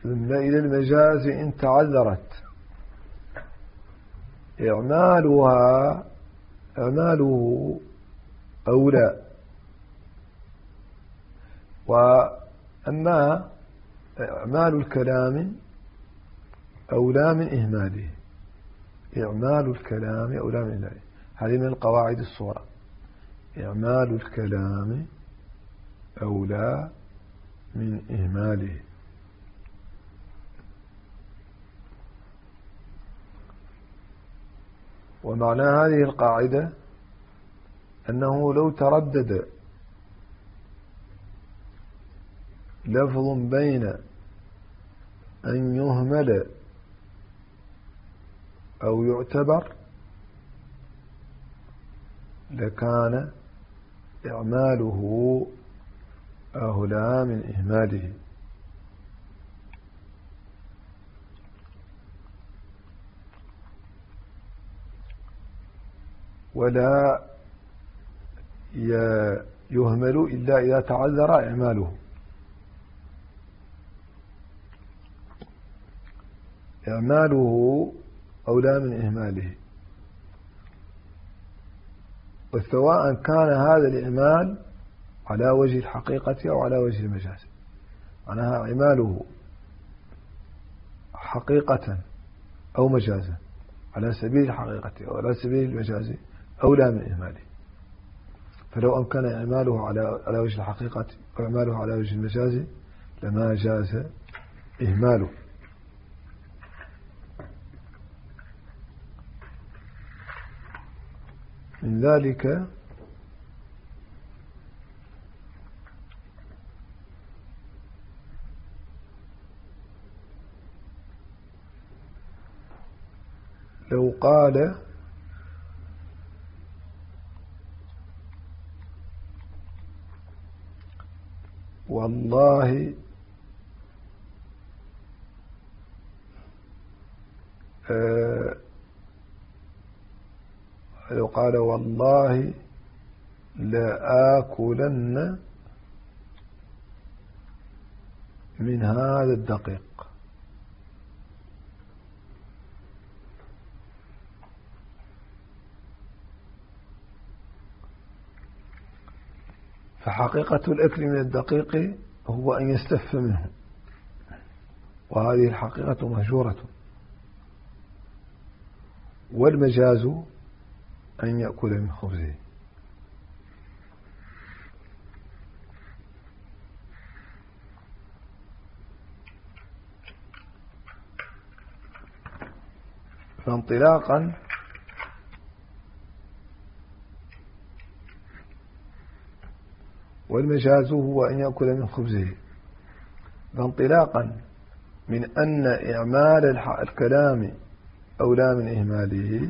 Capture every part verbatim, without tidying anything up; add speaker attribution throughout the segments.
Speaker 1: ثم إلى المجاز إن تعذرت إعمالها إعماله أولى. وأما إعمال الكلام أولى من إهماله. إعمال الكلام أولى من إهماله، هذه من القواعد الصورة. إعمال الكلام أولى من إهماله. ومعنى هذه القاعدة أنه لو تردد لفظ بين أن يهمل أو يعتبر لكان إعماله أولى من إهماله. ولا يهمل إلا إذا تعذر إعماله. إعماله أولى من إهماله، وسواء كان هذا الإعمال على وجه الحقيقة أو على وجه المجاز. معناها إعماله حقيقة أو مجازا، على سبيل الحقيقة أو على سبيل المجاز، أولى من إهماله. فلو أمكن إعماله على على وجه الحقيقة أو إعماله على وجه المجاز لما جاز إهماله. من ذلك لو قال والله آه لو قال والله لآكلن من هذا الدقيق، فحقيقة الأكل من الدقيق هو أن يستف منه، وهذه الحقيقة مهجورة. والمجاز أن يأكل من خبزه. فانطلاقا والمجاز هو أن يأكل من خبزه، فانطلاقا من أن إعمال الكلام أولى من إهماله،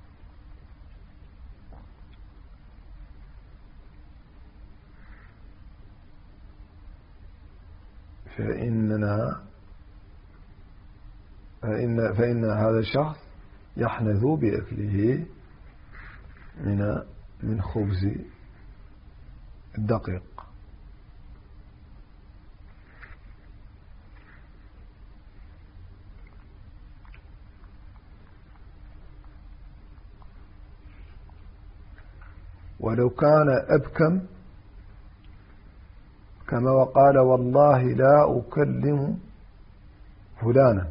Speaker 1: فإننا فإن, فإن هذا الشخص يحنث بأكله من من خبز الدقيق. ولو كان أبكم كما وقال والله لا أكلم فلانا،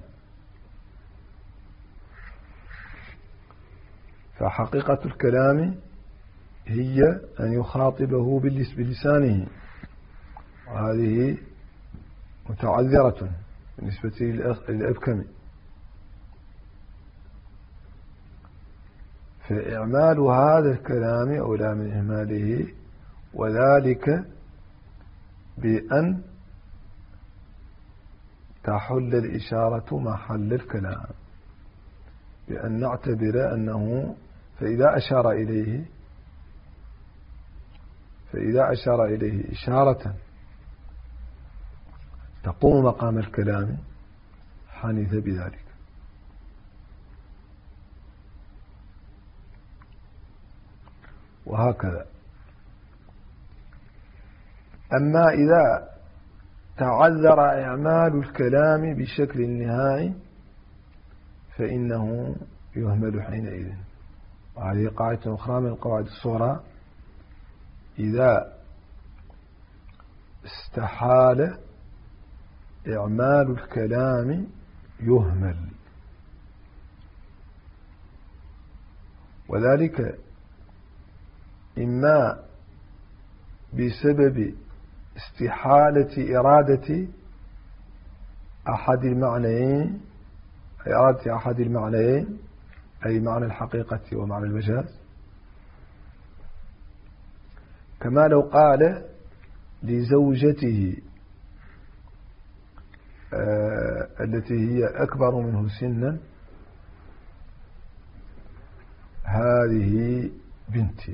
Speaker 1: فحقيقة الكلام هي أن يخاطبه بلسانه، وهذه متعذرة بالنسبة للأبكم. فإعمال هذا الكلام أولى من إهماله، وذلك بأن تحل الإشارة محل الكلام، بأن نعتبر أنه فإذا أشار إليه فإذا أشار إليه إشارة تقوم مقام الكلام حنث بذلك. وهكذا. أما إذا تعذر إعمال الكلام بشكل نهائي فإنه يهمل حينئذ. وهذه قاعدة أخرى من القواعد الصغرى: إذا استحال إعمال الكلام يهمل. وذلك إما بسبب استحالة إرادة أحد المعنيين، إرادة أحد المعنيين أي معنى الحقيقة ومعنى المجاز، كما لو قال لزوجته آه التي هي أكبر منه سنا: هذه بنتي،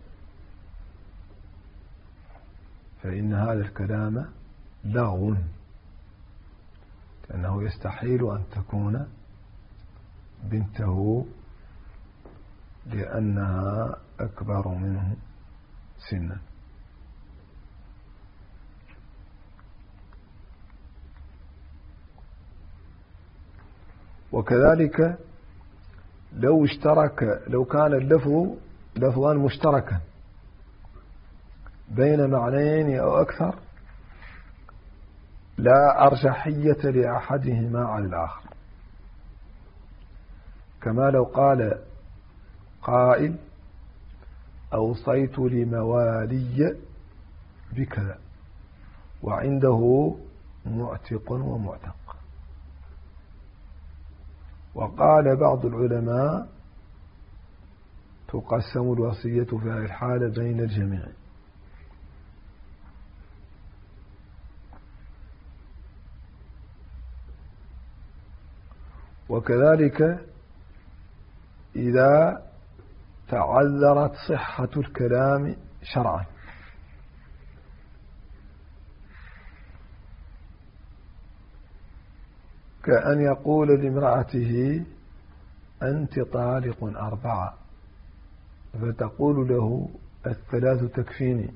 Speaker 1: فإن هذا الكلام لغو، لأنه يستحيل أن تكون بنته لأنها أكبر منه سنا. وكذلك لو اشترك لو كان اللفظ لفظا مشتركا بين معنيين أو أكثر لا أرجحية لأحدهما على الآخر، كما لو قال قائل: أوصيت لموالي بكذا، وعنده معتق ومعتق. وقال بعض العلماء: تقسم الوصية في هذه الحالة بين الجميع. وكذلك إذا تعذرت صحة الكلام شرعا، كأن يقول لامرأته: أنت طالق أربعة، فتقول له: الثلاث تكفيني،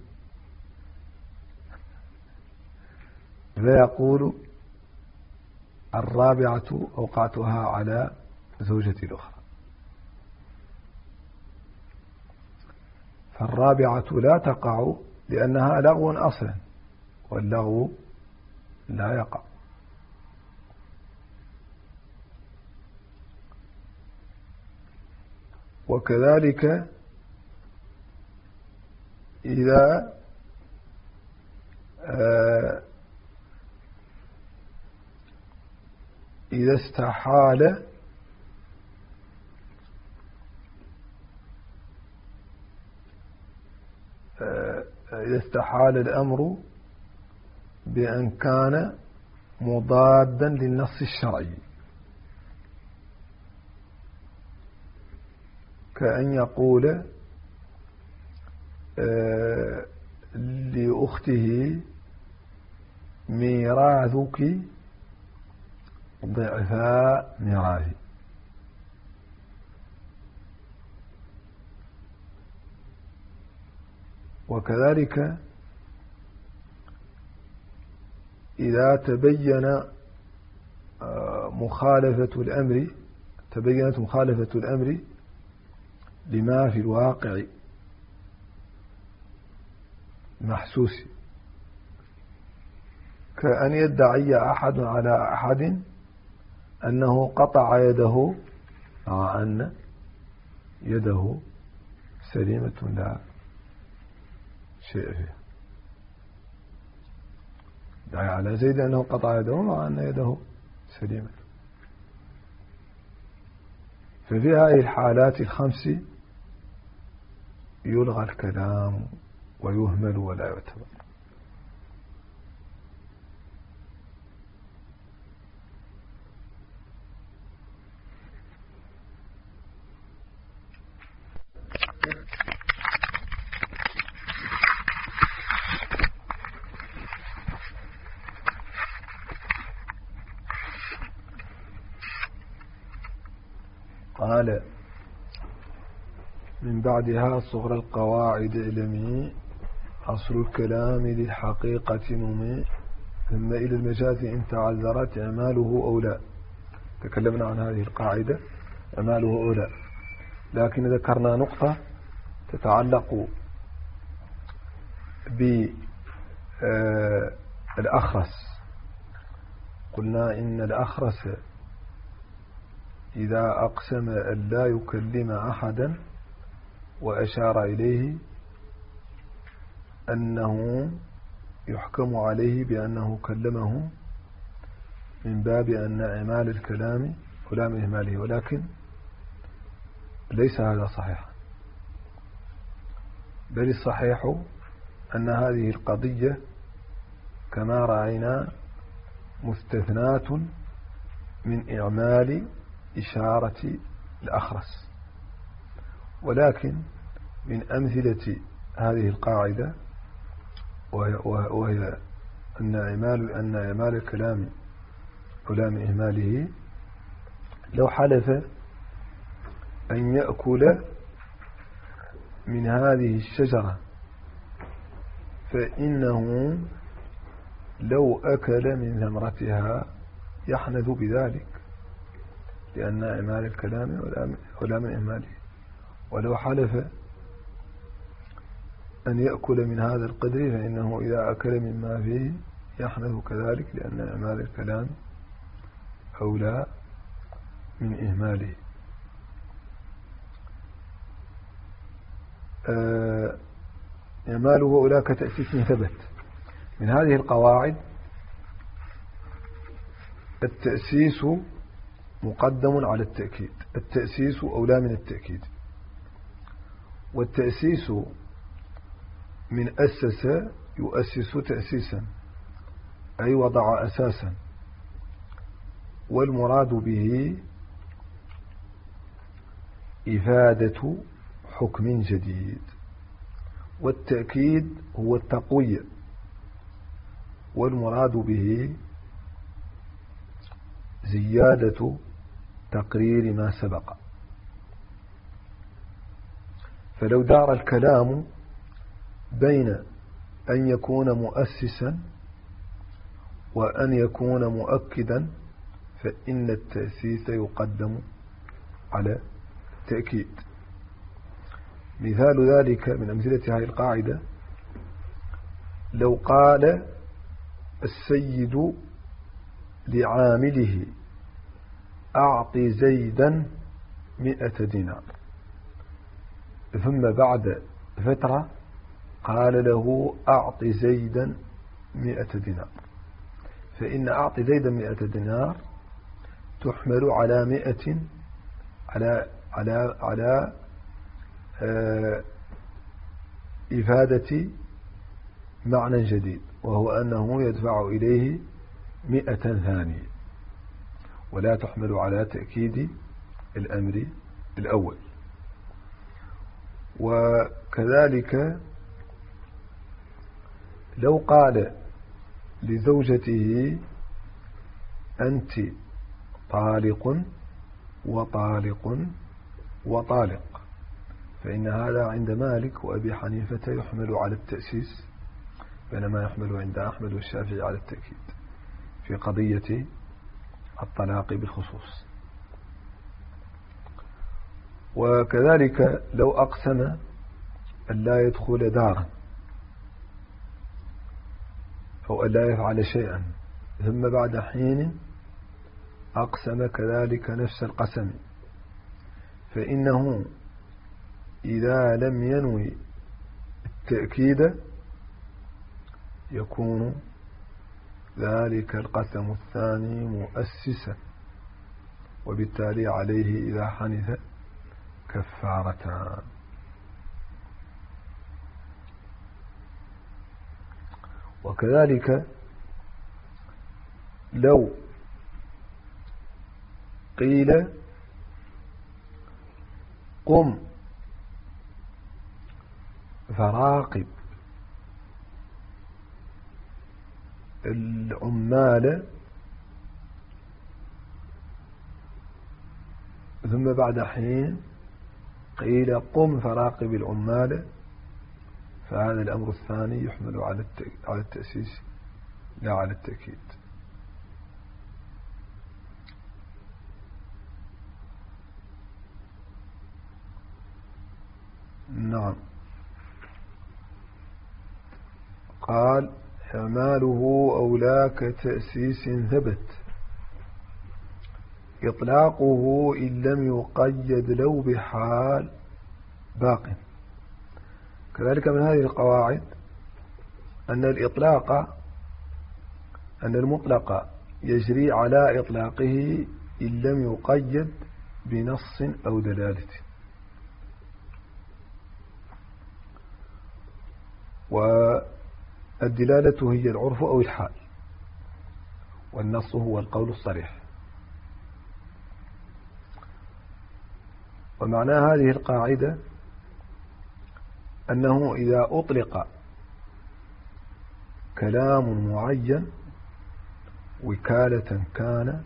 Speaker 1: فيقول: الرابعة أوقعتها على زوجتي الأخرى. فالرابعة لا تقع لأنها لغو أصلا، واللغو لا يقع. وكذلك إذا آه إذا استحال آه إذا استحال الأمر بأن كان مضادا للنص الشرعي، كأن يقول آه لأخته: ميراثك ضعفاء ميراثي. وكذلك إذا تبين مخالفة الأمر تبينت مخالفة الأمر لما في الواقع محسوس، كأن يدعي أحد على أحد أنه قطع يده مع أن يده سليمة لا شيء فيها. دعي على زيد أنه قطع يده مع أن يده سليمة. ففي هذه الحالات الخمس يلغى الكلام ويهمل ولا يعتبر. قال: من بعدها صغر القواعد اعلمي، أصل الكلام للحقيقة نمي، ثم إلى المجاز إن تعذرت إعماله أو لا. تكلمنا عن هذه القاعدة إعماله أو لا، لكن ذكرنا نقطة تتعلق بالأخرس. قلنا إن الأخرس إذا أقسم أن لا يكلم أحدا وأشار إليه أنه يحكم عليه بأنه كلمه من باب أن إعمال الكلام ولا من إهماله، ولكن ليس هذا صحيح، بل الصحيح أن هذه القضية كما رأينا مستثناة من إعمال إشارة الأخرس. ولكن من أمثلة هذه القاعدة وهي أن إعمال أن إعمال الكلام ولا من إهماله، لو حلف أن يأكل من هذه الشجرة فإنه لو أكل من ثمرتها يحنث بذلك، لأن إعمال الكلام ولا من إهماله. ولو حلف أن يأكل من هذا القدر فإنه إذا أكل مما فيه يحنث كذلك، لأن إعمال الكلام أولى من إهماله. إعماله أولى كتأسيس ثبت. من هذه القواعد التأسيس مقدم على التأكيد، التأسيس أولى من التأكيد. والتأسيس من أسس يؤسس تأسيسا، أي وضع أساسا، والمراد به إفادة حكم جديد. والتأكيد هو التقوية، والمراد به زيادة تقرير ما سبق. فلو دار الكلام بين أن يكون مؤسسا وأن يكون مؤكدا فإن التأسيس يقدم على التأكيد. مثال ذلك من أمثلة هذه القاعدة لو قال السيد لعامله أعط زيدا مئة دينار، ثم بعد فترة قال له أعط زيدا مئة دينار، فإن أعط زيدا مئة دينار تحمل على مئة على على على آه إفادة معنى جديد، وهو أنه يدفع إليه مئة ثانية، ولا تحمل على تأكيد الأمر الأول. وكذلك لو قال لزوجته أنت طالق وطالق وطالق، فإن هذا عند مالك وأبي حنيفة يحمل على التأسيس، بينما يحمل عند أحمد والشافعي على التأكيد في قضية الطلاق بالخصوص. وكذلك لو أقسم أن لا يدخل دارا أو أن لا يفعل شيئا، ثم بعد حين أقسم كذلك نفس القسم، فإنه إذا لم ينوي التأكيد يكون ذلك القسم الثاني مؤسسا، وبالتالي عليه إذا حنث كفارتان. وكذلك لو قيل قم فراقب العمال، ثم بعد حين قيل قم فراقب العمال، فهذا الأمر الثاني يحمل على التأسيس لا على التأكيد. نعم. قال إعماله أولى كتأسيس ثبت إطلاقه إن لم يقيد لو بحال باق. كذلك من هذه القواعد أن الإطلاق أن المطلق يجري على إطلاقه إن لم يقيد بنص أو دلالة. والدلالة هي العرف أو الحال، والنص هو القول الصريح. ومعنى هذه القاعدة أنه إذا أطلق كلام معين وكالة كان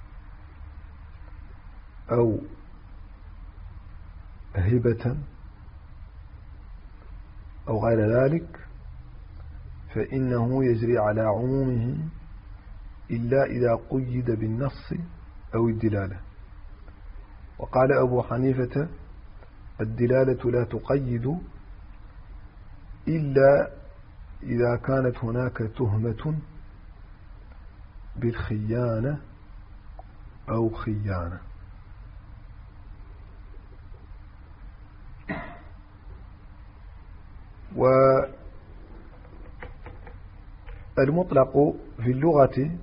Speaker 1: أو هبة أو غير ذلك فإنه يجري على عمومه إلا إذا قيد بالنص أو الدلالة. وقال أبو حنيفة الدلالة لا تقيد إلا إذا كانت هناك تهمة بالخيانة أو خيانة. والمطلق في اللغة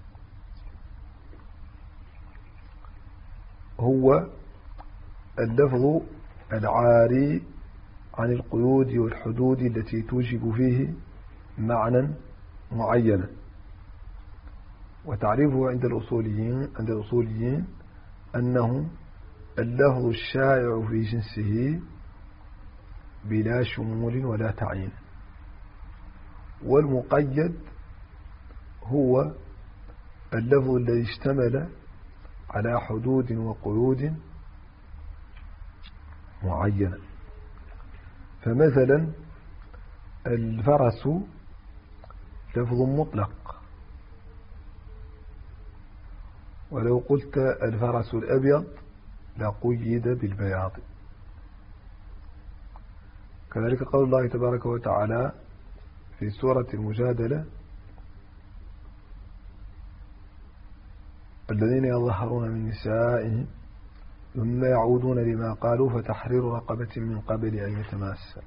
Speaker 1: هو اللفظ العاري عن القيود والحدود التي توجب فيه معنى معينا. وتعريفه عند الأصوليين عند الأصوليين أنه اللفظ الشائع في جنسه بلا شمول ولا تعيين. والمقيد هو اللفظ الذي اشتمل على حدود وقيود معينة. فمثلا الفرس لفظ مطلق، ولو قلت الفرس الأبيض لقيد بالبياض. كذلك قول الله تبارك وتعالى في سورة المجادلة الذين يظهرون من نسائهم ثم يعودون لما قالوا فتحرير رقبة من قبل أن يتماسا.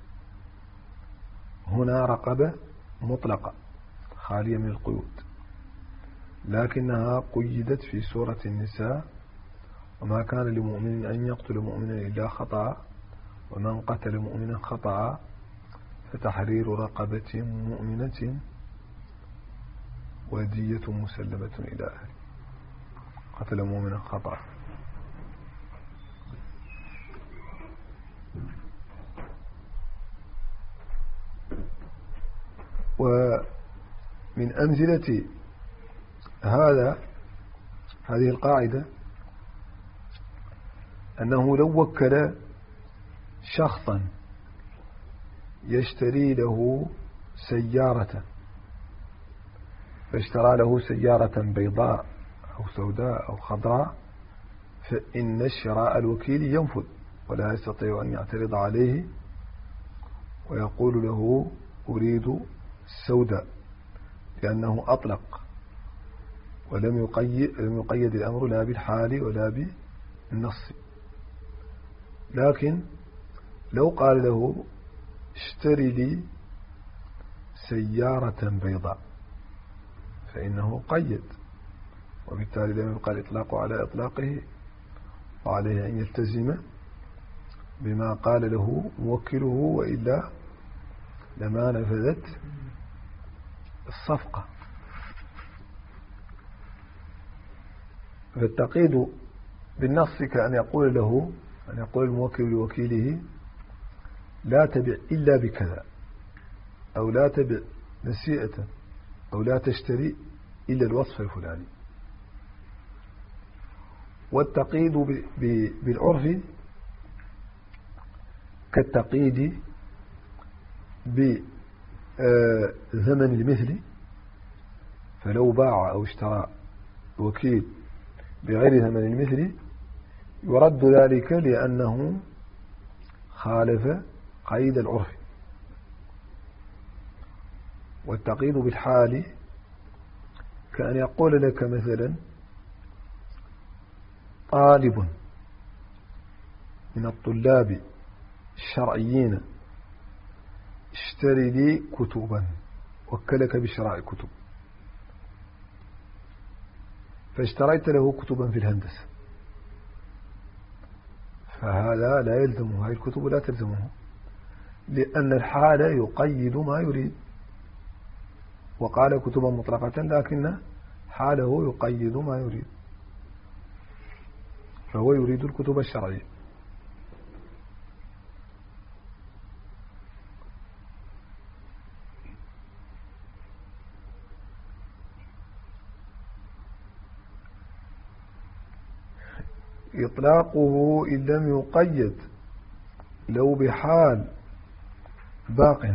Speaker 1: هنا رقبة مطلقة خالية من القيود، لكنها قيدت في سورة النساء وما كان لمؤمن أن يقتل مؤمنا إلا خطأ ومن قتل مؤمنا خطأ فتحرير رقبة مؤمنة ودية مسلمة إلى أهله. قتل مؤمنا خطأ. ومن أمثلة هذا هذه القاعدة أنه لو وكل شخصا يشتري له سيارة فاشترى له سيارة بيضاء أو سوداء أو خضراء فإن شراء الوكيل ينفذ ولا يستطيع أن يعترض عليه ويقول له أريد السوداء لأنه أطلق ولم يقيد, لم يقيد الأمر لا بالحال ولا بالنص. لكن لو قال له اشتري لي سيارة بيضاء فإنه قيد، وبالتالي لم يبقى الإطلاق على إطلاقه وعليه أن يلتزم بما قال له موكله وإلا لما نفذت الصفقة. فالتقييد بالنص كأن يقول له أن يقول الموكل لوكيله لا تبع إلا بكذا، أو لا تبع نسيئة، أو لا تشتري إلا الوصف الفلاني. والتقييد بالعرف كالتقييد بزمن المثل فلو باع أو اشترى وكيل بغير ثمن المثل يرد ذلك لأنه خالف قيد العرف. والتقييد بالحال كأن يقول لك مثلا طالب من الطلاب الشرعيين اشتري لي كتبا، وكلك بشراء كتب، فاشتريت له كتبا في الهندسة، فهذا لا يلزمه، هذه الكتب لا تلزمه، لأن الحال يقيد ما يريد. وقال كتبا مطلقة، لكن حاله يقيد ما يريد، فهو يريد الكتب الشرعية. إطلاقه إن لم يقيد لو بحال باق،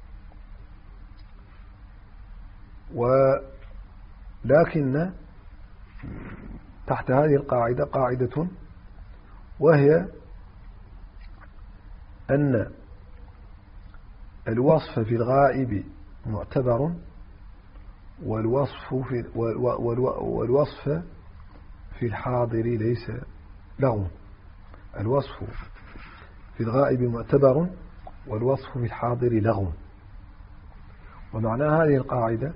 Speaker 1: ولكن تحت هذه القاعدة قاعدة، وهي أن الوصف في الغائب معتبر، والوصف في والوصف في الحاضر ليس لغو. الوصف في الغائب معتبر، والوصف في الحاضر لغو. ومعنى هذه القاعدة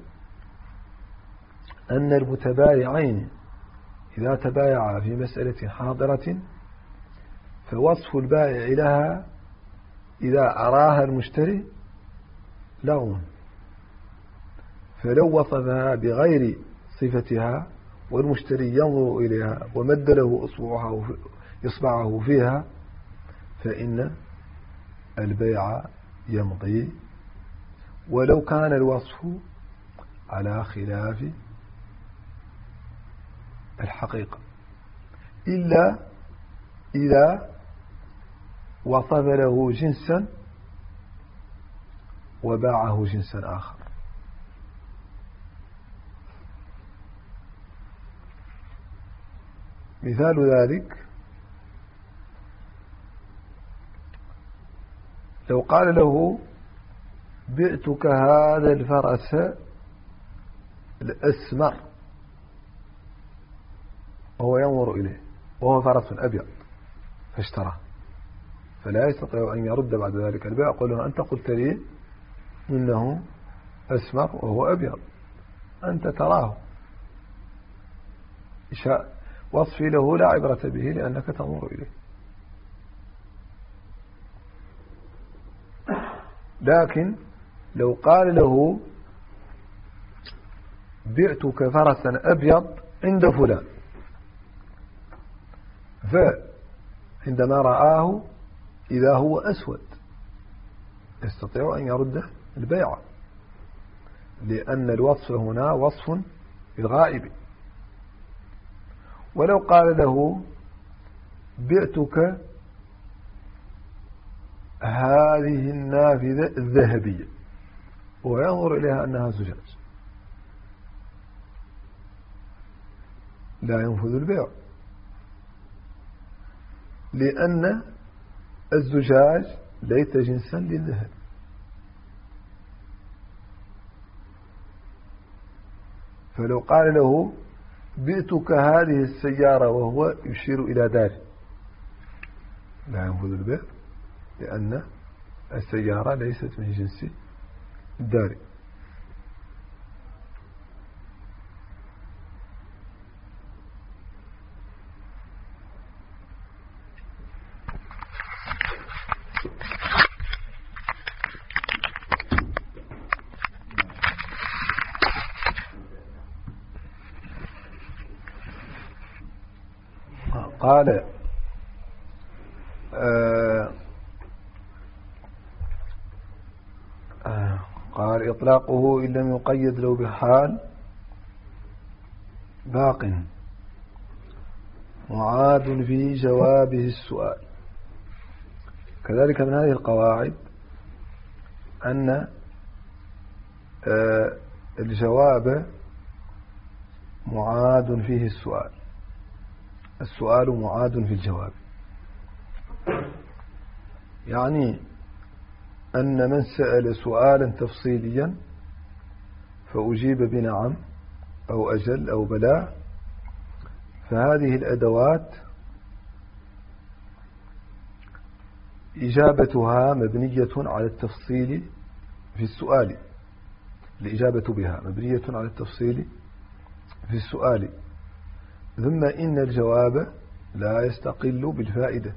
Speaker 1: أن المتبايعين إذا تبايعا في مسألة حاضرة فوصف البائع لها إذا أراها المشتري لغو، فلو وصفها بغير صفتها والمشتري ينظر إليها ومد له إصبعه فيها فإن البيع يمضي، ولو كان الوصف على خلاف الحقيقة، إلا إذا وصف له جنسا وباعه جنسا آخر. مثال ذلك لو قال له بعتك هذا الفرس الأسمر، وهو ينظر إليه وهو فرس أبيض فاشتراه، فلا يستطيع أن يرد بعد ذلك البيع، يقول له أنت قلت لي إنه أسمر وهو أبيض، أنت تراه، وصفي له لا عبرة به لأنك تنظر إليه. لكن لو قال له بعتك فرسا أبيض عند فلان، فعندما رآه إذا هو أسود يستطيع أن يرد البيع، لأن الوصف هنا وصف الغائب. ولو قال له بعتك هذه النافذة الذهبية وينظر إليها أنها زجاج، لا ينفذ البيع، لأن الزجاج ليس جنسا للذهب. فلو قال له بعتك هذه السيارة وهو يشير إلى دار، لا ينفذ البيع، لأن السيارة ليست من جنس الدار. قال آه آه قال إطلاقه إن لم يقيد له بحال باق معاد في جوابه السؤال. كذلك من هذه القواعد أن آه الجواب معاد فيه السؤال، السؤال معاد في الجواب، يعني أن من سأل سؤالا تفصيليا فأجيب بنعم أو أجل أو بلاء، فهذه الأدوات إجابتها مبنية على التفصيل في السؤال، الإجابة بها مبنية على التفصيل في السؤال، ثم إن الجواب لا يستقل بالفائدة.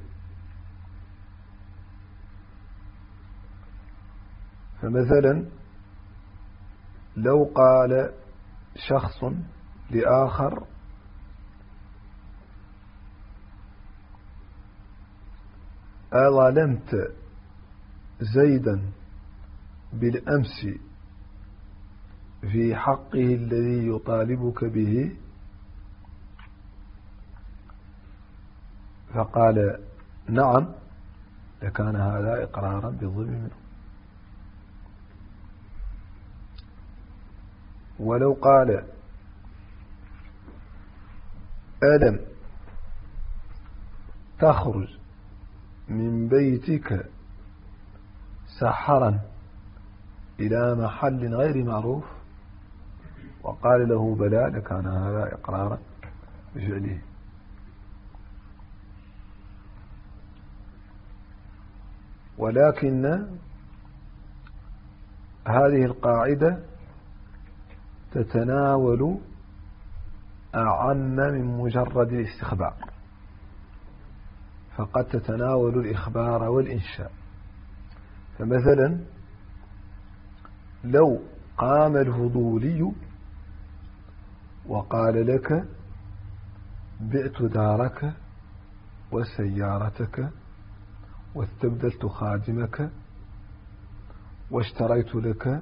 Speaker 1: فمثلا لو قال شخص لآخر أظلمت زيدا بالأمس في حقه الذي يطالبك به، فقال نعم، لكان هذا إقرارا بالظلم منه. ولو قال ألم تخرج من بيتك سحرا إلى محل غير معروف، وقال له بلى، لكان هذا إقرارا بفعله. ولكن هذه القاعدة تتناول أعم من مجرد الاستخبار، فقد تتناول الإخبار والإنشاء. فمثلا لو قام الفضولي وقال لك بعت دارك وسيارتك واستبدلت خادمك واشتريت لك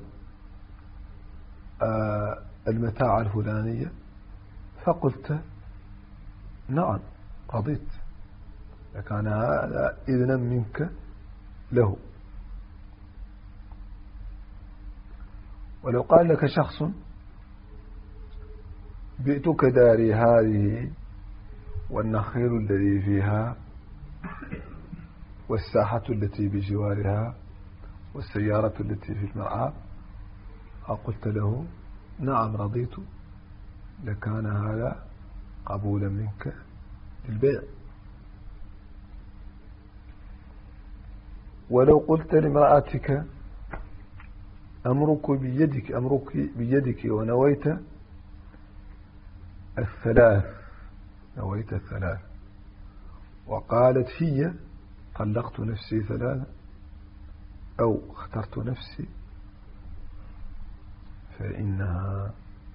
Speaker 1: المتاع الفلانية، فقلت نعم رضيت، لكان هذا إذنا منك له. ولو قال لك شخص بئتك داري هذه والنخيل الذي فيها والساحة التي بجوارها والسيارة التي في المرعى، قلت له نعم رضيت، لكان هذا قبولا منك للبيع. ولو قلت لامرأتك أمرك بيدك أمرك بيدك ونويت الثلاث نويت الثلاث وقالت هي طلقت نفسي ثلاثة أو اخترت نفسي، فإنها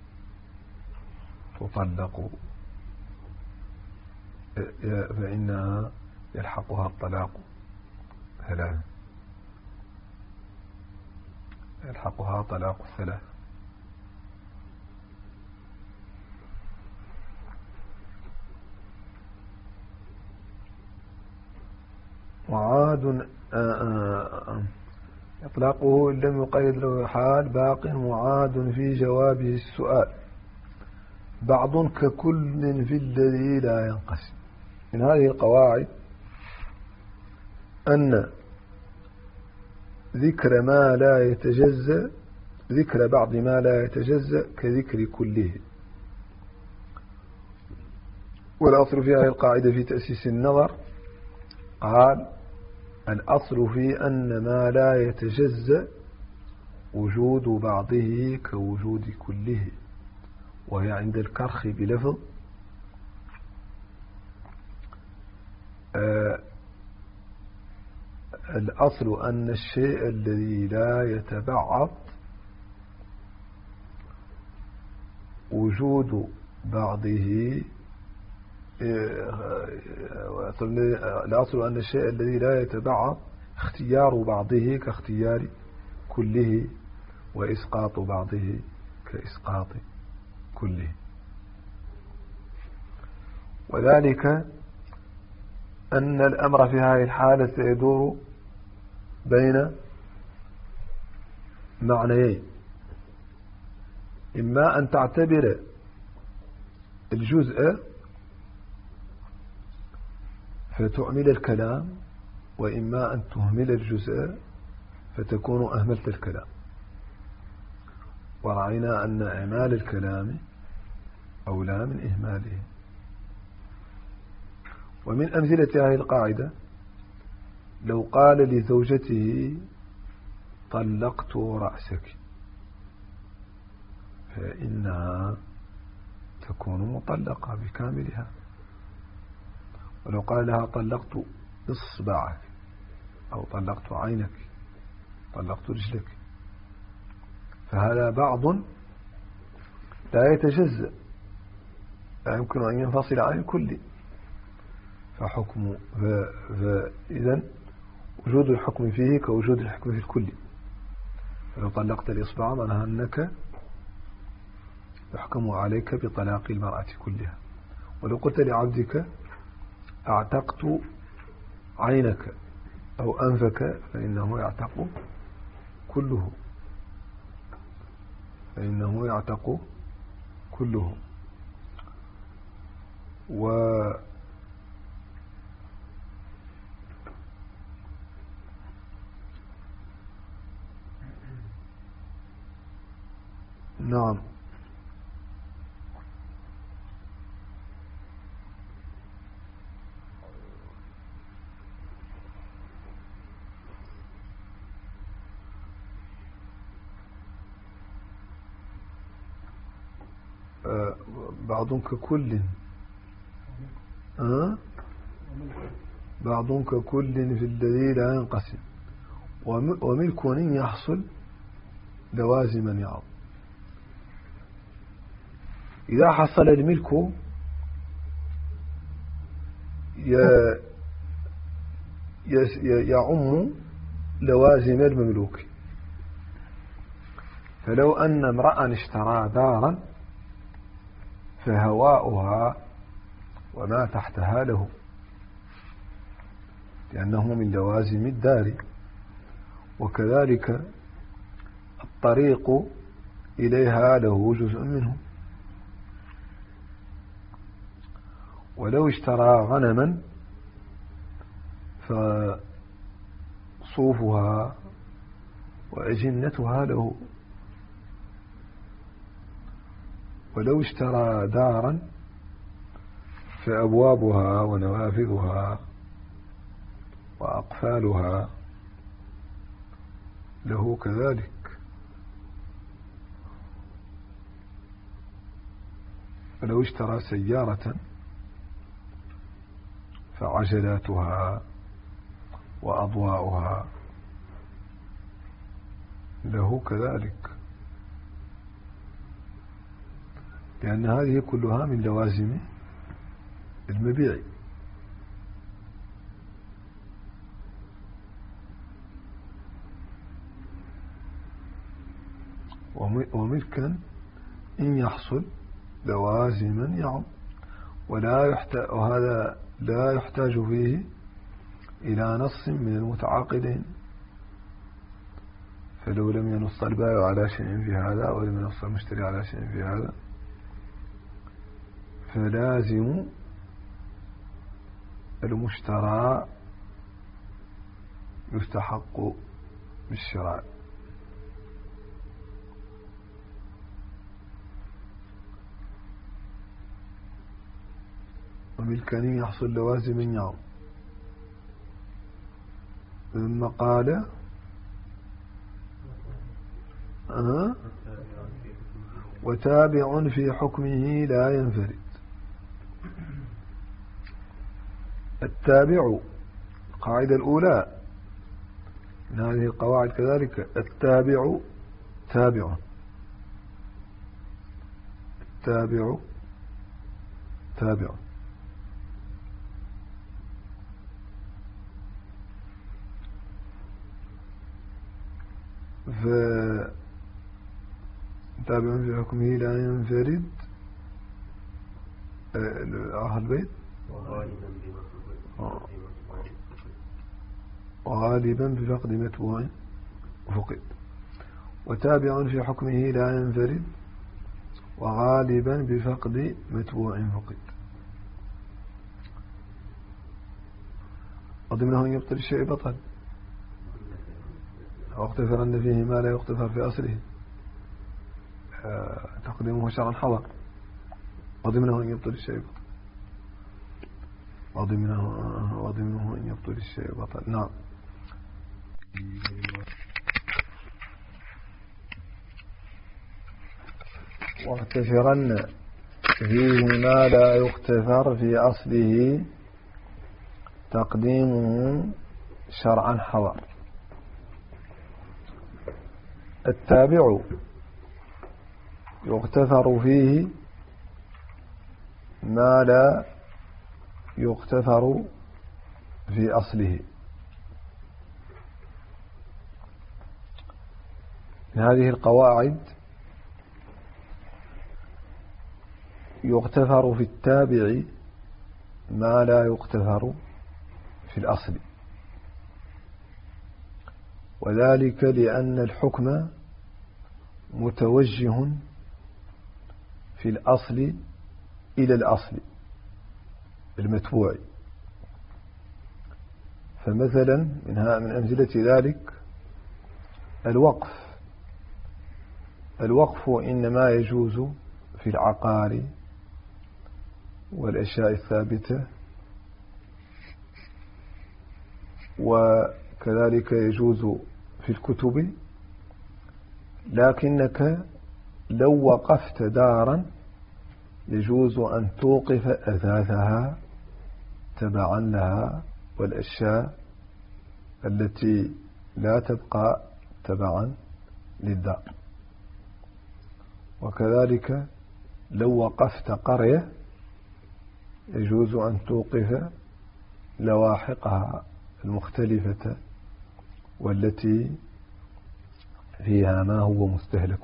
Speaker 1: تطلق، فإنها يلحقها الطلاق ثلاثة يلحقها طلاق الثلاث. معاد إطلاقه إن لم يقيد له حال باق معاد في جوابه السؤال، بعض ككل في الذي لا ينقسم. من هذه القواعد أن ذكر ما لا يتجزأ ذكر بعض ما لا يتجزأ كذكر كله. والأصل في هذه القاعدة في تأسيس النظر قال الأصل في أن ما لا يتجزأ وجود بعضه كوجود كله، وهي عند الكرخ بلفظ آه الأصل أن الشيء الذي لا يتبعض وجود بعضه الأصل أن الشيء الذي لا يتبعض اختيار بعضه كاختيار كله، وإسقاط بعضه كإسقاط كله. وذلك أن الأمر في هذه الحالة سيدور بين معنيين: إما أن تعتبر الجزء فتعمل الكلام، وإما أن تهمل الجزء فتكون أهملت الكلام. ورأينا أن إعمال الكلام أولى من إهماله. ومن أمثلة هذه القاعدة لو قال لزوجته طلقت رأسك، فإنها تكون مطلقة بكاملها. ولو قال لها طلقت إصبعك أو طلقت عينك طلقت رجلك، فهذا بعض لا يتجزأ، لا يمكن أن ينفصل عن الكل. فحكم فإذا وجود الحكم فيه كوجود الحكم في الكل. فلو طلقت الإصبع معناها أنك يحكم عليك بطلاق المرأة كلها. ولو قلت لعبدك أعتقت عينك أو أنفك فإنه يعتق كله، فإنه يعتق كله. و نعم بعض ككل أه؟ بعض ككل في الذي لا ينقسم. وملك يحصل لوازما يعظ. إذا حصل الملك يعم لوازم المملوك. فلو أن امرأ اشترى دارا فهواؤها وما تحتها له، لأنه من لوازم الدار. وكذلك الطريق إليها له جزء منه. ولو اشترى غنما فصوفها وأجنتها له. ولو اشترى دارا فأبوابها ونوافذها وأقفالها له كذلك. ولو اشترى سيارة فعجلاتها وأضواؤها له كذلك، لأن هذه كلها من لوازم المبيع. وملكا إن يحصل لوازما يعم، ولا يحتاج، وهذا لا يحتاج فيه إلى نص من المتعاقدين. فلو لم ينص البائع على شيء في هذا ولم ينص المشتري على شيء في هذا فلازم المشترى يستحق بالشراء. وملكا يحصل لوازم يعم. ثم قال أه وتابع في حكمه لا ينفرد. التابع القاعدة الأولى من هذه القواعد كذلك، التابع تابع. التابع تابع. فتابع في حكمه لا ينفرد. آخر البيت وغالبا بفقد متبوع فقد. وتابع في حكمه لا ينفرد وغالبا بفقد متبوع فقد. وضمنه أن يبطل الشيء بطل واغتفرن فيه ما لا يغتفر في أصله تقديمه شرعا حضر. وضمنه أن يبطل الشيء بطل وضمنه, وضمنه أن يبطل الشيء بطل. نعم. واغتفرن فيه ما لا يغتفر في أصله تقديمه شرعا حضر. التابع يغتفر فيه ما لا يغتفر في أصله. من هذه القواعد يغتفر في التابع ما لا يغتفر في الأصل، وذلك لأن الحكم متوجه في الأصل إلى الأصل المتبوع. فمثلا منها من أمثلة ذلك الوقف. الوقف إنما يجوز في العقار والأشياء الثابتة، وكذلك يجوز في الكتب، لكنك لو وقفت دارا يجوز أن توقف أثاثها تبعا لها والأشياء التي لا تبقى تبعا للدار. وكذلك لو وقفت قرية يجوز أن توقف لواحقها المختلفة والتي فيها ما هو مستهلك.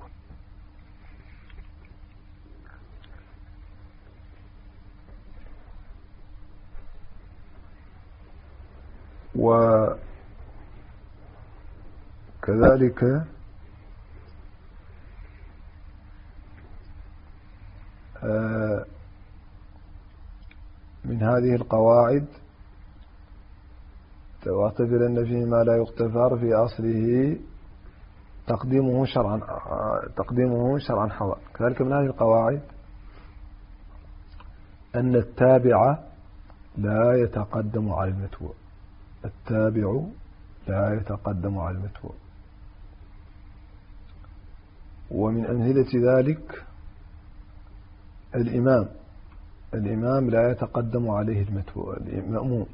Speaker 1: وكذلك من هذه القواعد واغتفرن فيه ما لا يغتفر في أصله تقديمه شرعا تقديمه شرعا حضر. كذلك من هذه القواعد أن التابع لا يتقدم على المتبوع. التابع لا يتقدم على المتبوع. ومن أمثلة ذلك الإمام. الإمام لا يتقدم عليه المتبوع، المأموم.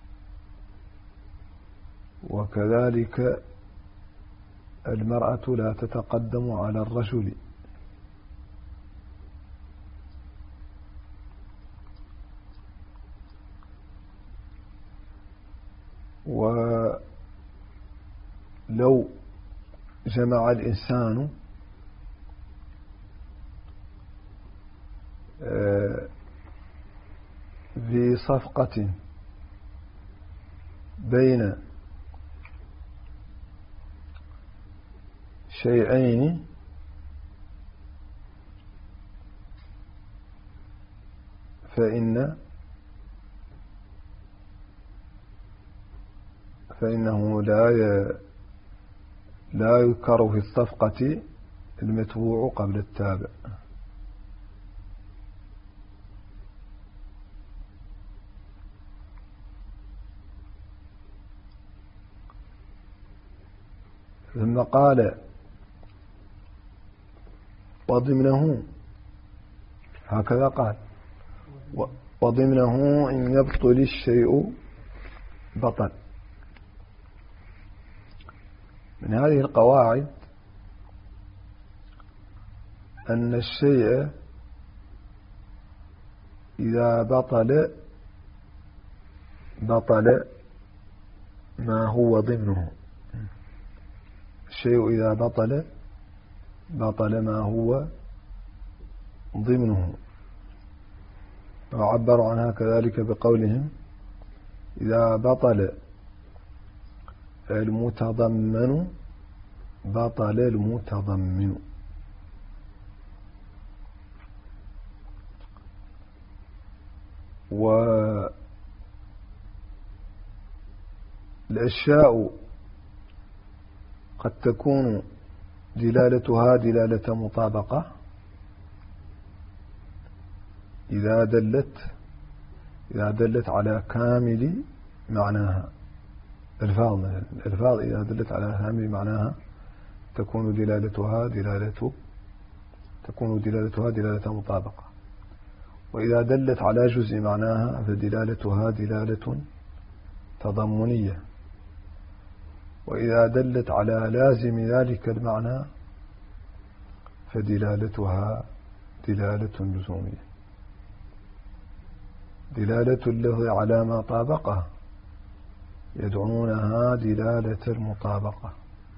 Speaker 1: وكذلك المرأة لا تتقدم على الرجل. ولو جمع الإنسان في صفقة بين شيئين فإن فإنه لا لا يذكر في الصفقة المتبوع قبل التابع. ثم قال وضمنه، هكذا قال وضمنه إن يبطل الشيء بطل. من هذه القواعد أن الشيء إذا بطل بطل ما هو ضمنه. الشيء إذا بطل بطل ما هو ضمنه. وعبروا عنها كذلك بقولهم إذا بطل المتضمن بطل المتضمن. والأشياء قد تكون دلالتها دلالة مطابقة إذا دلت إذا دلت على كامل معناها. الفاظ مثلا الفاظ إذا دلت على كامل معناها تكون دلالتها دلالة تكون دلالتها دلالة مطابقة، وإذا دلت على جزء معناها فدلالتها دلالة تضمنية، وإذا دلت على لازم ذلك المعنى فدلالتها دلالة لزومية. دلالة اللفظ على ما طابقه يدعونها دلالة المطابقة،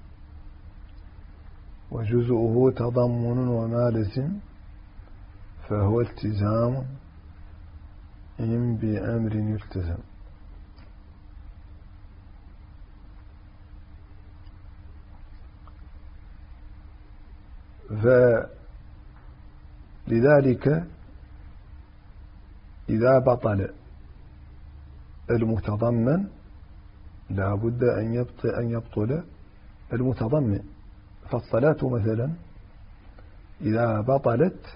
Speaker 1: وجزءه تضمن وما لزم فهو التزام إن بأمر يلتزم. فلذلك إذا بطل المتضمن لا بد أن يبطل, أن يبطل المتضمن. فالصلاة مثلا إذا بطلت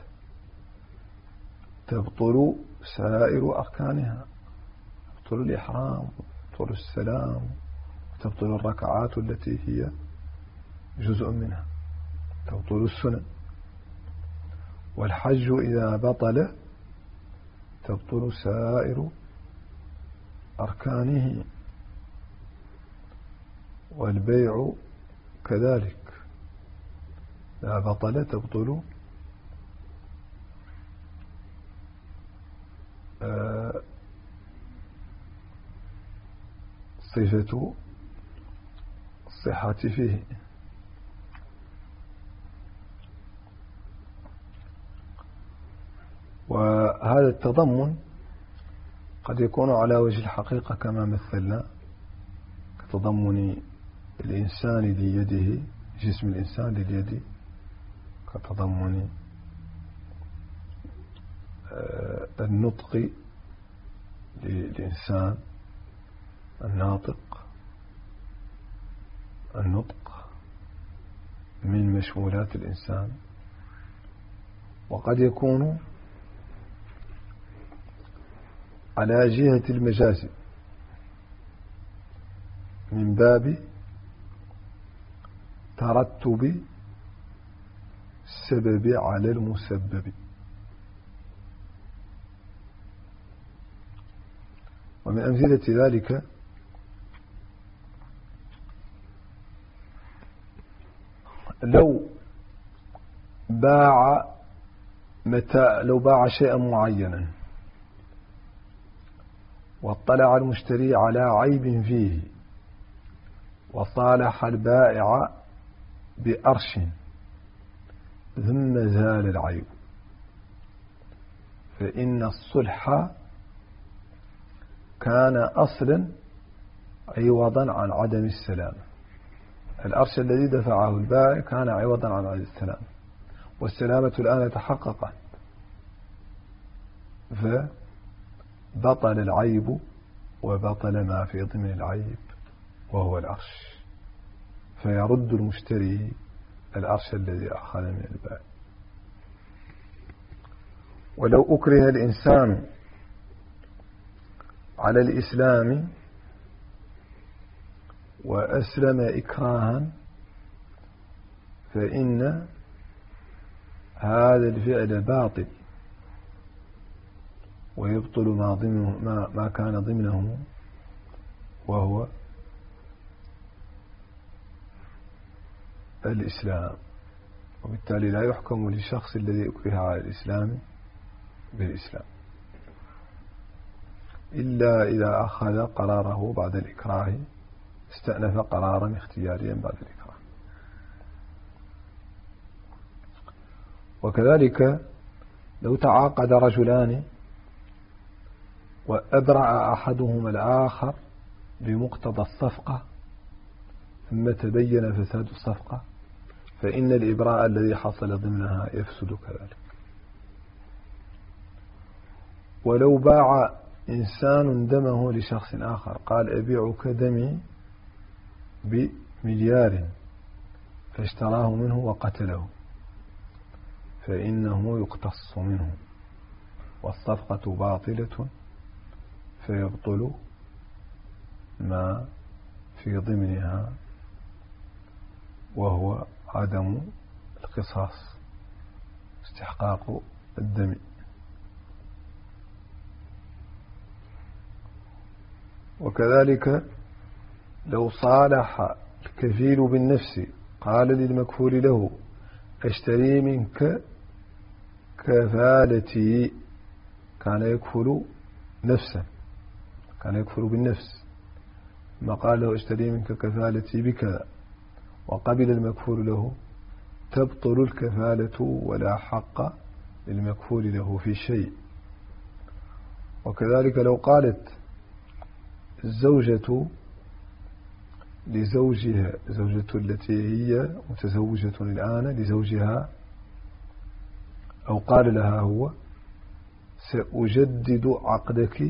Speaker 1: تبطل سائر أركانها، تبطل الإحرام، تبطل السلام، تبطل الركعات التي هي جزء منها، تبطل السنن. والحج إذا بطل تبطل سائر أركانه، والبيع كذلك إذا بطل تبطل صفة الصحة فيه. وهذا التضمن قد يكون على وجه الحقيقة كما مثلنا، كتضمن الإنسان ليده، جسم الإنسان لليد، كتضمن النطق للإنسان الناطق. النطق من مشمولات الإنسان. وقد يكون على جهة المجاز من باب ترتب السبب على المسبب. ومن أمثلة ذلك لو باع متاع لو باع شيئا معينا واطلع المشتري على عيب فيه وصالح البائع بأرش ثم زال العيب، فإن الصلح كان أصلا عوضا عن عدم السلامة. الأرش الذي دفعه البائع كان عوضا عن عدم السلامة، والسلامة الآن تحققت، فبطل العيب وبطل ما في ضمن العيب وهو الأرش، فيرد المشتري الأرش الذي أخذ من البائع. ولو أكره الإنسان على الإسلام وأسلم إكراها فإن هذا الفعل باطل ويبطل ما, ضمنه ما, ما كان ضمنه، وهو الإسلام. وبالتالي لا يحكم للشخص الذي أكره على الإسلام بالإسلام إلا إذا أخذ قراره بعد الإكراه، استأنف قرارا اختياريا بعد الإكراه. وكذلك لو تعاقد رجلان وأبرع أحدهما الآخر بمقتضى الصفقة ثم تبين فساد الصفقة، فإن الإبراء الذي حصل ضمنها يفسد كذلك. ولو باع إنسان دمه لشخص آخر، قال أبيعك دمي بمليار، فاشتراه منه وقتله، فإنه يقتص منه، والصفقة باطلة، فيبطل ما في ضمنها، وهو عدم القصاص، استحقاق الدم. وكذلك لو صالح الكفيل بالنفس، قال للمكفول له أشتري منك كفالتي، كان يكفل نفسا، كان يكفل بالنفس، ما قال له اشتري منك كفالتي بكذا، وقبل المكفول له، تبطل الكفالة ولا حق للمكفول له في شيء. وكذلك لو قالت الزوجة لزوجها، زوجة التي هي متزوجة الآن لزوجها، أو قال لها هو سأجدد عقدك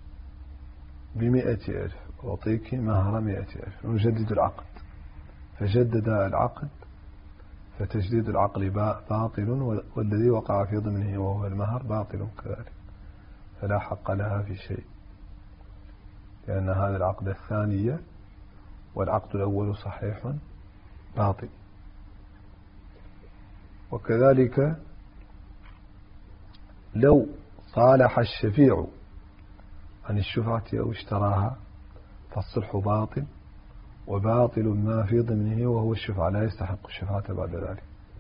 Speaker 1: بمئة ألف، أعطيك مهر مئة ألف، نجدد العقد، فجدد العقد، فتجديد العقد باطل، والذي وقع في ضمنه وهو المهر باطل كذلك، فلا حق لها في شيء، لأن هذا العقد الثانية والعقد الأول صحيح باطل. وكذلك لو صالح الشفيع عن الشفعة أو اشتراها، فالصلح باطل، وباطل ما في ضمنه وهو الشفعة، لا يستحق الشفعة بعد ذلك.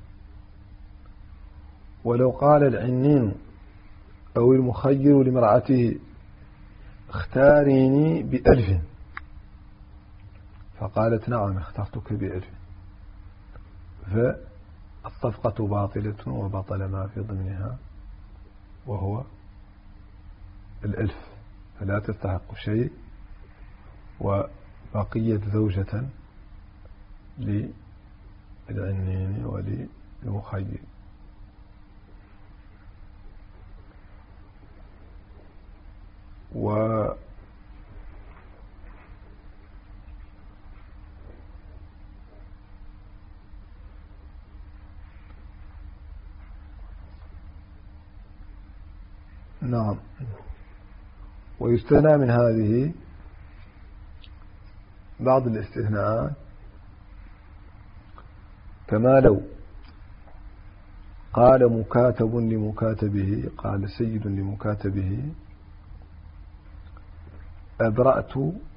Speaker 1: ولو قال العنين أو المخير لمرأته اختاريني بألف، فقالت نعم اخترتك بألف، فالصفقة باطلة، وبطل ما في ضمنها وهو الألف، فلا تستحق شيء، وبقيت زوجة للعنين وللمخير. و نعم، ويستثنى من هذه بعض الاستثناءات، كما لو قال مكاتب لمكاتبه، قال سيد لمكاتبه أبرأت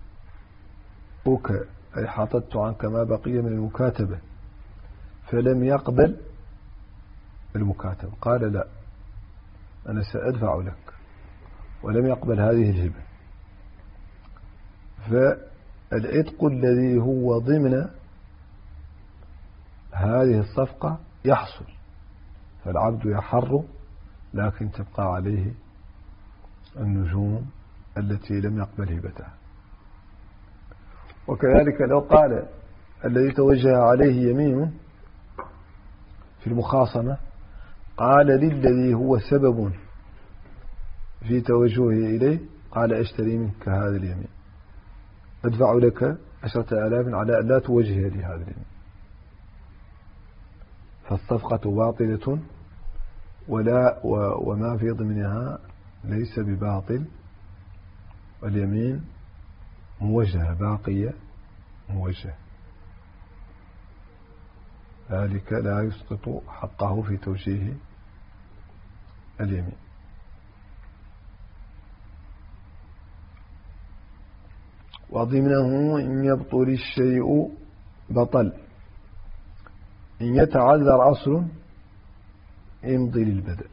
Speaker 1: أك، أي حطت عنك ما بقي من المكاتبة، فلم يقبل المكاتب، قال لا أنا سأدفع لك، ولم يقبل هذه الهبة، فالعتق الذي هو ضمن هذه الصفقة يحصل، فالعبد يحر، لكن تبقى عليه النجوم التي لم يقبل هبتها. وكذلك لو قال الذي توجه عليه يمين في المخاصمة، قال للذي هو سبب في توجهه إليه، قال أشتري منك هذا اليمين، أدفع لك عشرة آلاف على أن لا توجه لي هذا اليمين، فالصفقة باطلة، ولا وما في ضمنها ليس بباطل، واليمين موجهة باقية موجهة، ذلك لا يسقط حقه في توجيه اليمين. وضمنه إن يبطل الشيء بطل، إن يتعذر أصل امضي للبدل.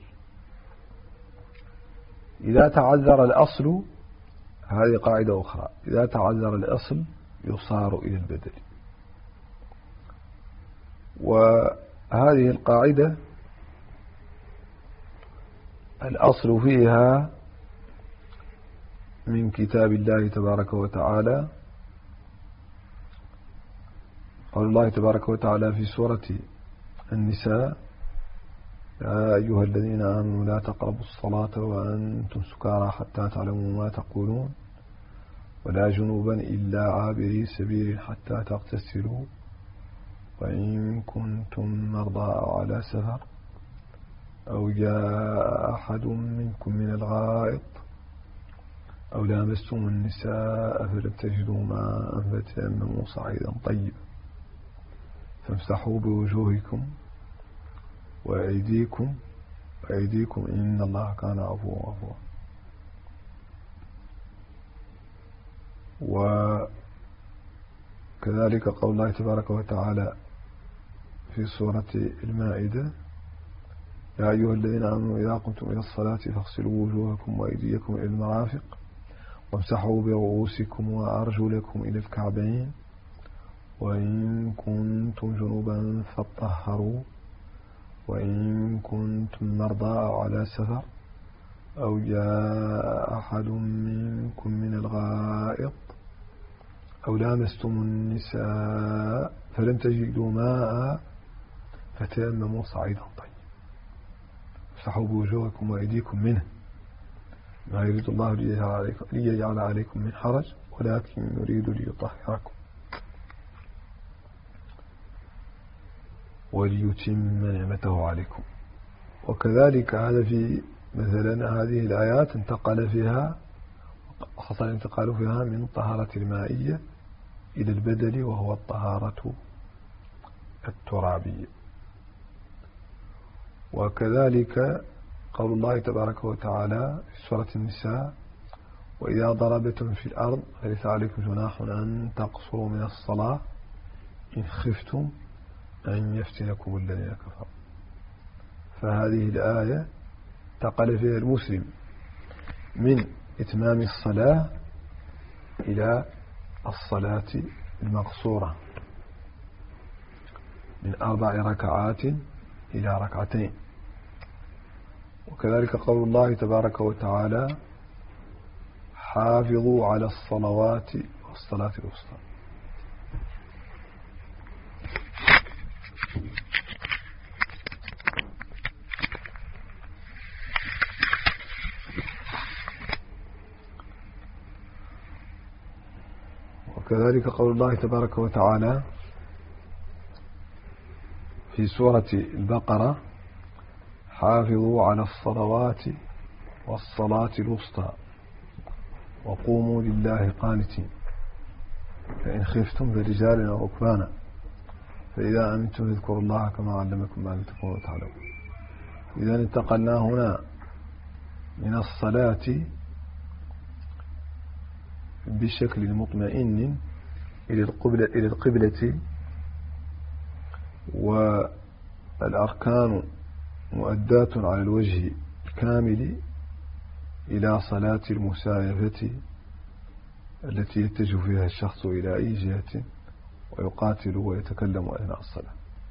Speaker 1: إذا تعذر الأصل، هذه قاعدة أخرى، إذا تعذر الأصل يصار إلى البدل. وهذه القاعدة الأصل فيها من كتاب الله تبارك وتعالى، قول الله تبارك وتعالى في سورة النساء يا أيها الذين آمنوا لا تقربوا الصلاة وأنتم سكارى حتى تعلموا ما تقولون ولا جنوبا إلا عابري سبيل حتى تغتسلوا وإن كنتم مرضى أو على سفر أو جاء أحد منكم من الغائط أو لامستم النساء فلم تجدوا ماء فتيمموا صعيدا طيبا فامسحوا بوجوهكم وأيديكم وأيديكم إن الله كان عفوا غفورا. وكذلك قول الله تبارك وتعالى في سورة المائدة يا أيها الذين آمنوا إذا قمتم إلى الصلاة فاغسلوا وجوهكم وأيديكم إلى المرافق وامسحوا برؤوسكم وأرجلكم إلى الكعبين وإن كنتم جنوبا فاطهروا وإن كنتم مرضى أو على سفر أو جاء أحد منكم من الغائط أو لامستم النساء فلم تجدوا ماء فتيمموا صعيدا طيبا امسحوا بوجوهكم وأيديكم منه ما يريد الله ليجعل عليكم, ليجعل عليكم من حرج ولكن يريد ليطهركم وليتم نعمته عليكم. وكذلك هذا في مثلا هذه الآيات انتقل فيها حصل انتقال فيها من طهارة المائية إلى البدل وهو الطهارة الترابية. وكذلك قول الله تبارك وتعالى في سورة النساء وإذا ضربتم في الأرض فليس عليكم جناح أن تقصروا من الصلاة إن خفتم أن يفتنكم الذين كفروا. فهذه الآية انتقل فيها المسلم من إتمام الصلاة إلى الصلاة المقصورة من أربع ركعات إلى ركعتين. وكذلك قول الله تبارك وتعالى حافظوا على الصلوات والصلاة الوسطى. وكذلك قول الله تبارك وتعالى في سورة البقرة حافظوا على الصلوات والصلاة الوسطى وقوموا لله قانتين فإن خفتم فرجالا أو ركبانا فإذا أمنتم اذكروا الله كما علمكم ما لم تكونوا تعلمون. إذا انتقلنا هنا من الصلاة بشكل مطمئن إلى القبلة إلى القبلة والأركان مؤداة على الوجه الكامل إلى صلاة المسايفة التي يتجه فيها الشخص إلى أي جهة ويقاتل ويتكلم أثناء الصلاة.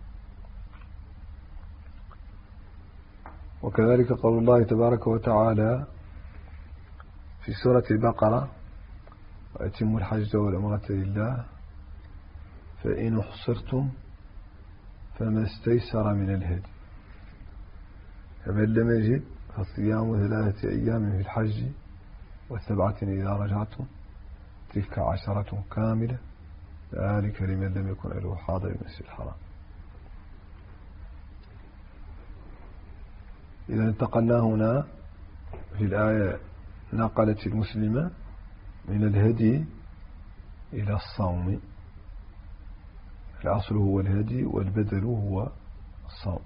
Speaker 1: وكذلك قول الله تبارك وتعالى في سورة البقرة وأتموا الحج والعمرة لله فإن أحصرتم فما استيسر من الهدي فمن لم يجد فصيام ثلاثة أيام في الحج وسبعة إذا رجعتم تلك عشرة كاملة ذلك لمن لم يكن له حاضر المسجد الحرام. إذا انتقلنا هنا في الآية نقلت المسلمة من الهدي إلى الصوم. الأصل هو الهدي والبدل هو الصوم.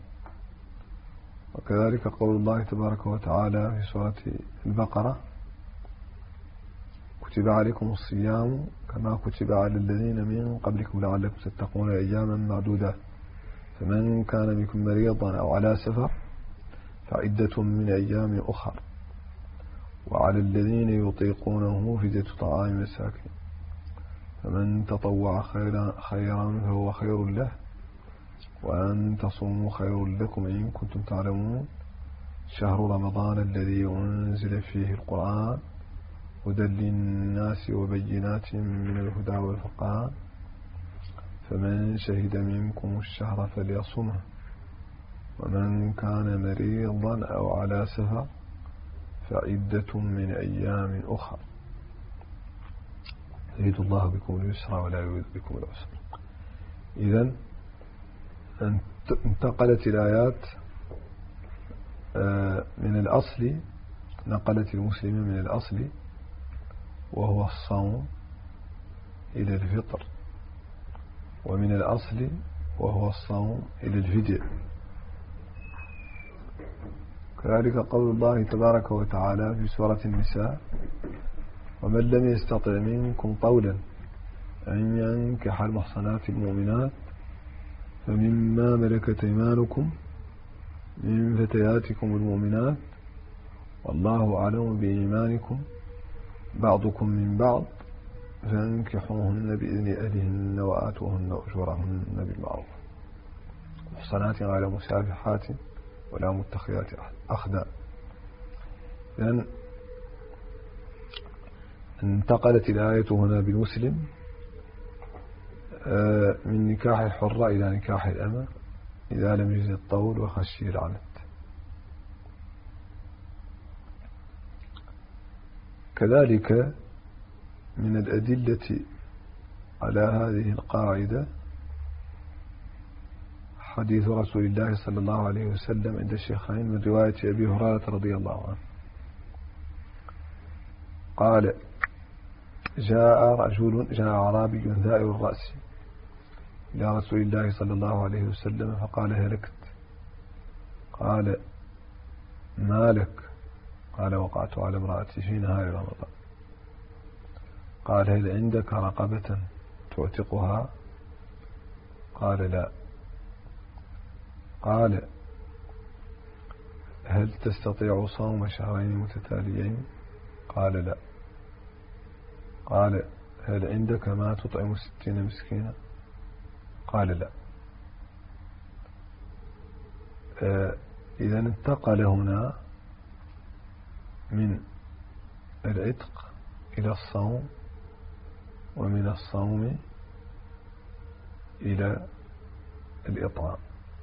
Speaker 1: وكذلك قول الله تبارك وتعالى في سورة البقرة كتب عليكم الصيام كما كتب على الذين من قبلكم لعلكم تتقون أياما معدودة فمن كان منكم مريضا أو على سفر فعدة من أيام أخر وعلى الذين يطيقونه فدية طعام مساكين فمن تطوع خيرا, خيرا فهو خير له وأن تصوموا خير لكم إن كنتم تعلمون شهر رمضان الذي أنزل فيه القرآن هدى للناس وبينات من الهدى والفرقان فمن شهد منكم الشهر فليصمه ومن كان مريضا أو على سفر فعدة من أيام أخرى يريد الله بكم اليسر ولا يريد بكم العسر. إذن انتقلت الآيات من الأصل، نقلت المسلمين من الأصل وهو الصوم إلى الفطر، ومن الأصل وهو الصوم إلى الفدية. كذلك قول الله تبارك وتعالى في سورة النساء: ومن لم يستطع منكم طولا أن ينكح المحصنات المؤمنات فمما ملكت أيمانكم من فتياتكم المؤمنات والله أعلم بإيمانكم بعضكم من بعض فانكحوهن بإذن أهلهن وآتوهن أجورهن بالمعروف محصنات غير مسافحات ولا متخذات أخدان. لأن انتقلت الآية هنا بالمسلم من نكاح الحرة إلى نكاح الأمة إذا لم يجد الطول وخشي العنت. كذلك من الأدلة على هذه القاعدة حديث رسول الله صلى الله عليه وسلم عند الشيخين من رواية أبي هريرة رضي الله عنه قال: جاء رجل جاء أعرابي ذائر الرأس إلى رسول الله صلى الله عليه وسلم فقال: هلكت. قال: ما لك؟ قال: وقعت على امرأتي في نهار رمضان. قال: هل عندك رقبة تعتقها؟ قال: لا. قال: هل تستطيع صوم شهرين متتاليين؟ قال: لا. قال: هل عندك ما تطعم ستين مسكينا؟ قال: لا. آه إذا انتقل هنا من العتق إلى الصوم، ومن الصوم إلى الإطعام.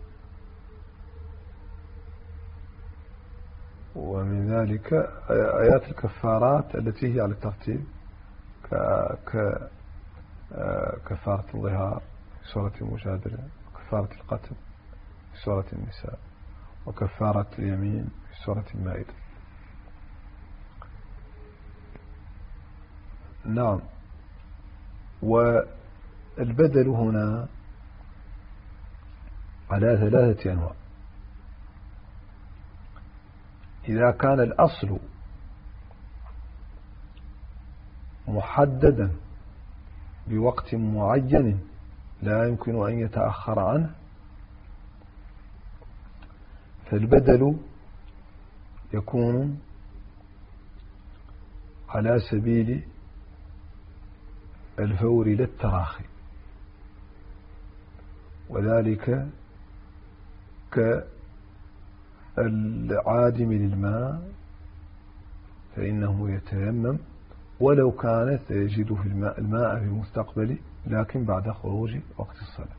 Speaker 1: ومن ذلك آيات الكفارات التي هي على الترتيب ككفارة الظهار في سورة المجادلة، وكفارة القتل في سورة النساء، وكفارة اليمين في سورة المائدة. نعم. والبدل هنا على ثلاثة أنواع. إذا كان الأصل محددا بوقت معين لا يمكن أن يتأخر عنه فالبدل يكون على سبيل الفور للتراخي، وذلك كالعادم للماء فإنه يتيمم ولو كانت يجد في الماء, الماء في المستقبل لكن بعد خروج وقت الصلاة.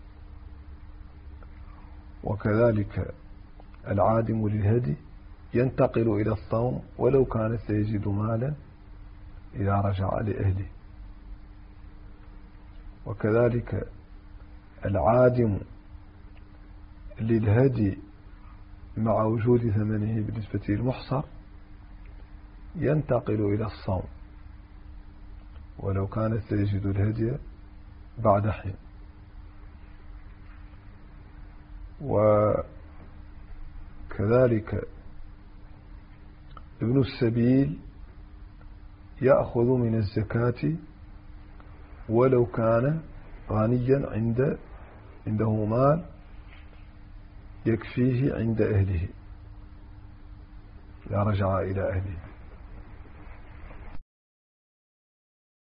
Speaker 1: وكذلك العادم للهدي ينتقل إلى الصوم ولو كانت يجد مالا إذا رجع لأهله. وكذلك العادم للهدي مع وجود ثمنه بالنسبة للمحصر ينتقل إلى الصوم ولو كانت يجد الهدي بعد حين. وكذلك ابن السبيل يأخذ من الزكاة ولو كان غنيا عند عنده مال يكفيه عند أهله إذا رجع إلى أهله.